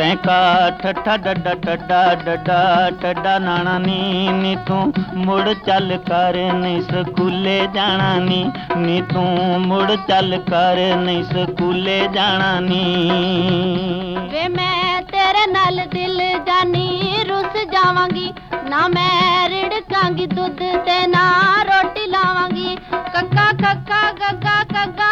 टैंका ठट्ठा डड्डा टड्डा डड्डा टड्डा नाना नी तू मुड़ चल कर नहीं स्कूले जाना नी तू मुड़ चल कर नहीं स्कूले जाना नी। वे मैं तेरे नाल दिल जानी रुस जावांगी ना मैं रिड़कांगी दुध ते ना रोटी लावांगी। कक्का कक्का गग्गा गग्गा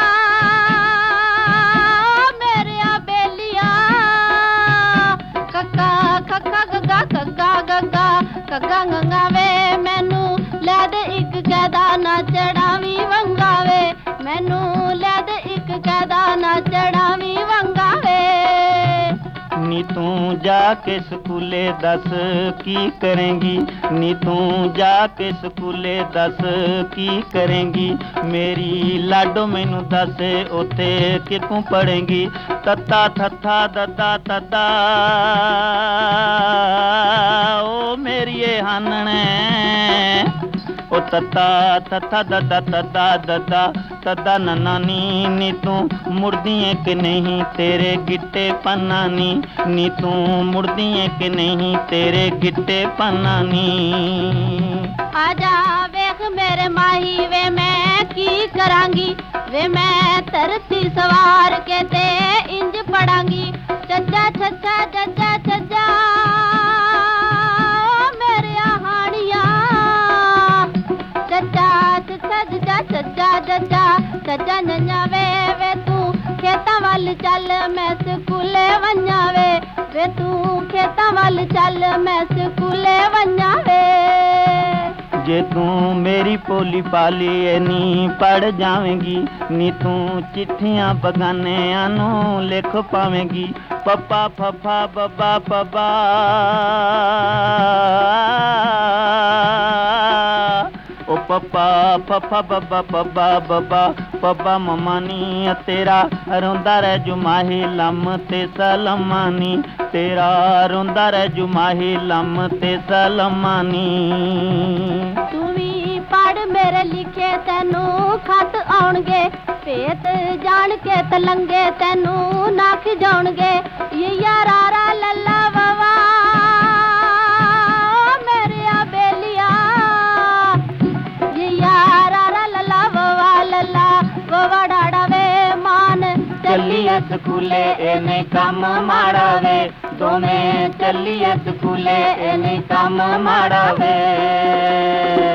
मेरिया बेलिया कक्का कक्का गग्गा कग्गा गग्गा कग्गा गंगा वे मैनू ले दे एक कैदा ना चढ़ावी वंगा वे मैनू ले दे एक कैदा ना चढ़ावी वंगा वे। नी तू जाके स्कूले दस की करेंगी नी तू जाके स्कूले दस की करेंगी मेरी लाडो मैनू दस उते कितों पढ़ेंगी। तत्ता थत्था दद्दा तद्दा ओ मेरिए हानने ओ तत्ता थत्था दद्दा तद्दा दद्दा तद्दा नन्ना नी तू मुड़दी है कि नहीं तेरे गिट्टे पन्ना नी तू मुड़दी है कि नहीं तेरे गिट्टे पन्ना नी। आजा वेख मेरे माही वे मैं की करांगी वे मैं धरती सवार के ते इंज पढ़ांगी। चचा चचा चचा चचा मेरे हानिया चचा चचा चचा चचा चचा चचा नन्या वे तू खेतां वल चल मैं स्कूले वन्या वे तू खेतां वल चल मैं स्कूले वन्या वे। जे तू मेरी पोली पाली नी पढ़ जावेंगी नी तू चिट्ठियां बगानियां नू लिख पावेंगी। पप्पा फफा बब्बा पब्बा ओ पप्पा फफा बब्बा पब्बा बब्बा पब्बा मम्मा नी तेरा रोंदा रह जुमाही लम ते सलमा नी तेरा रोंदा रह जुमाही लम ते सलमा नी। तू भी पढ़ मेरे लिखे तेनू खत आउणगे भेत जान के तलंगे तेनू नख जाउणगे। ये यारा लल्ला ववा मेरिया बेलिया ये यारा लल्ला ववा ववा डाड़ा वे मान चलिए स्कूले एने कम माड़ा वे दोवें चलिए स्कूले एने कम माड़ा वे।